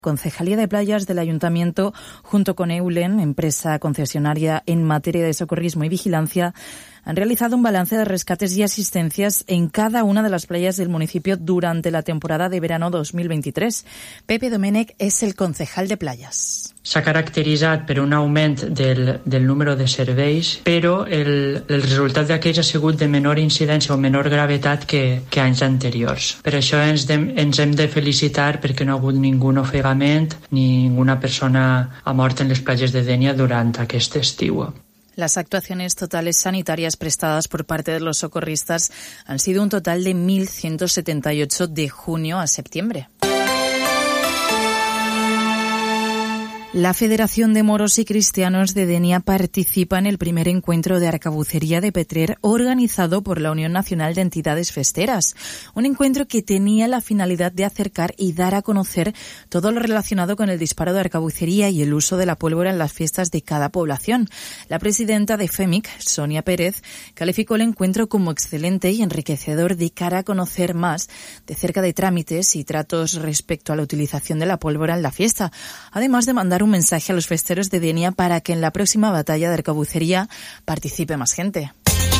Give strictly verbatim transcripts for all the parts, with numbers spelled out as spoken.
Concejalía de Playas del Ayuntamiento, junto con Eulen, empresa concesionaria en materia de socorrismo y vigilancia, han realizado un balance de rescates y asistencias en cada una de las playas del municipio durante la temporada de verano dos mil veintitrés. Pepe Domènech és el concejal de Playas. S'ha caracteritzat per un augment del, del número de serveis, però el, el resultat d'aquells ha sigut de menor incidència o menor gravetat que, que anys anteriors. Per això ens, de, ens hem de felicitar perquè no ha hagut ningú ofegament ni ninguna persona ha mort en les platges de Dénia durant aquest estiu. Las actuaciones totales sanitarias prestadas por parte de los socorristas han sido un total de mil ciento setenta y ocho de junio a septiembre. La Federación de Moros y Cristianos de Denia participa en el primer encuentro de arcabucería de Petrer organizado por la Unión Nacional de Entidades Festeras. Un encuentro que tenía la finalidad de acercar y dar a conocer todo lo relacionado con el disparo de arcabucería y el uso de la pólvora en las fiestas de cada población. La presidenta de FEMIC, Sonia Pérez, calificó el encuentro como excelente y enriquecedor de cara a conocer más de cerca de trámites y tratos respecto a la utilización de la pólvora en la fiesta, además de mandar un mensaje a los festeros de Denia para que en la próxima batalla de arcabucería participe más gente.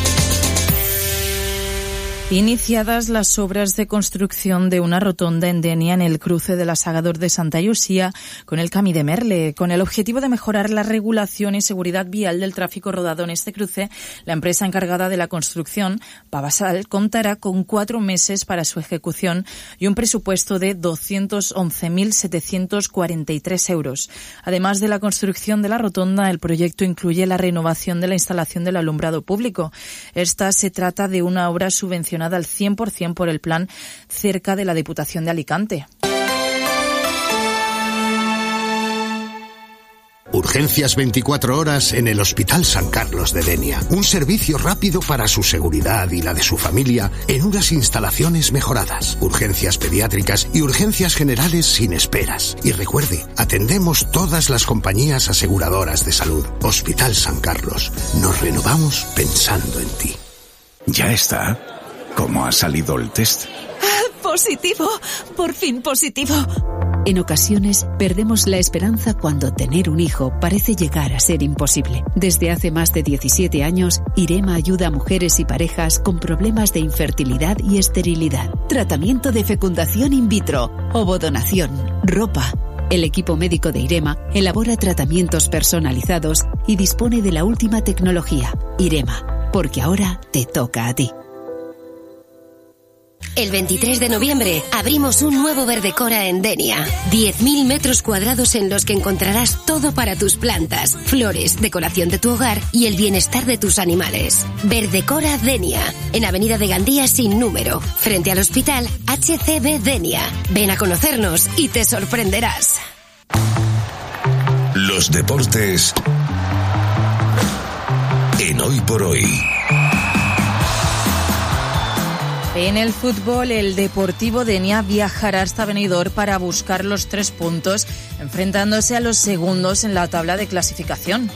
Iniciadas las obras de construcción de una rotonda en Denia en el cruce de la Sagador de Santa Llucia con el Camí de Merle. Con el objetivo de mejorar la regulación y seguridad vial del tráfico rodado en este cruce, la empresa encargada de la construcción, Pavasal, contará con cuatro meses para su ejecución y un presupuesto de doscientos once mil setecientos cuarenta y tres euros. Además de la construcción de la rotonda, el proyecto incluye la renovación de la instalación del alumbrado público. Esta se trata de una obra subvencionada al cien por ciento por el plan cerca de la Diputación de Alicante. Urgencias veinticuatro horas en el Hospital San Carlos de Denia. Un servicio rápido para su seguridad y la de su familia en unas instalaciones mejoradas. Urgencias pediátricas y urgencias generales sin esperas. Y recuerde, atendemos todas las compañías aseguradoras de salud. Hospital San Carlos. Nos renovamos pensando en ti. Ya está. ¿Cómo ha salido el test? ¡Positivo! ¡Por fin positivo! En ocasiones perdemos la esperanza cuando tener un hijo parece llegar a ser imposible. Desde hace más de diecisiete años, IREMA ayuda a mujeres y parejas con problemas de infertilidad y esterilidad. Tratamiento de fecundación in vitro, ovodonación, ropa. El equipo médico de IREMA elabora tratamientos personalizados y dispone de la última tecnología. IREMA, porque ahora te toca a ti. El veintitrés de noviembre abrimos un nuevo Verdecora en Denia. diez mil metros cuadrados en los que encontrarás todo para tus plantas, flores, decoración de tu hogar y el bienestar de tus animales. Verdecora Denia, en Avenida de Gandía sin número, frente al Hospital H C B Denia. Ven a conocernos y te sorprenderás. Los deportes en Hoy por Hoy. En el fútbol, el Deportivo Denia viajará hasta Benidorm para buscar los tres puntos, enfrentándose a los segundos en la tabla de clasificación.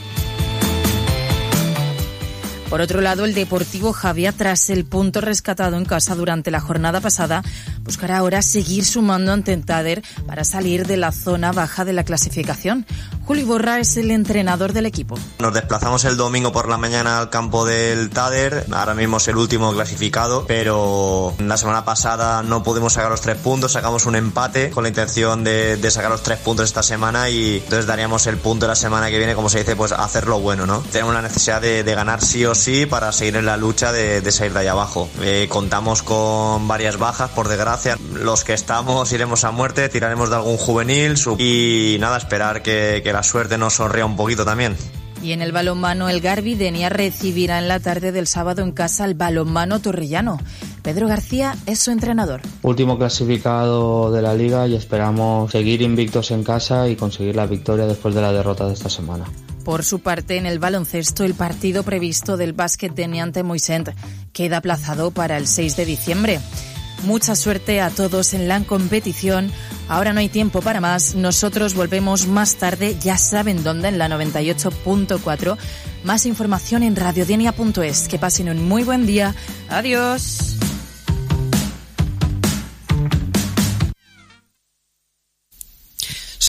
Por otro lado, el Deportivo Javia, tras el punto rescatado en casa durante la jornada pasada, buscará ahora seguir sumando ante Tader para salir de la zona baja de la clasificación. Juli Borra es el entrenador del equipo. Nos desplazamos el domingo por la mañana al campo del Tader, ahora mismo es el último clasificado, pero la semana pasada no pudimos sacar los tres puntos, sacamos un empate con la intención de, de sacar los tres puntos esta semana y entonces daríamos el punto la semana que viene, como se dice, pues hacerlo bueno, ¿no? Tenemos la necesidad de, de ganar sí o sí para seguir en la lucha de, de salir de allá abajo. Eh, contamos con varias bajas, por desgracia. Los que estamos iremos a muerte, tiraremos de algún juvenil y nada, esperar que, que la suerte nos sonría un poquito también. Y en el balonmano, el Garbi Denia recibirá en la tarde del sábado en casa al balonmano torrellano. Pedro García es su entrenador. Último clasificado de la liga y esperamos seguir invictos en casa y conseguir la victoria después de la derrota de esta semana. Por su parte, en el baloncesto, el partido previsto del básquet Denia ante Moixent queda aplazado para el seis de diciembre. Mucha suerte a todos en la competición. Ahora no hay tiempo para más. Nosotros volvemos más tarde, ya saben dónde, en la noventa y ocho punto cuatro. Más información en radiodenia punto es. Que pasen un muy buen día. Adiós.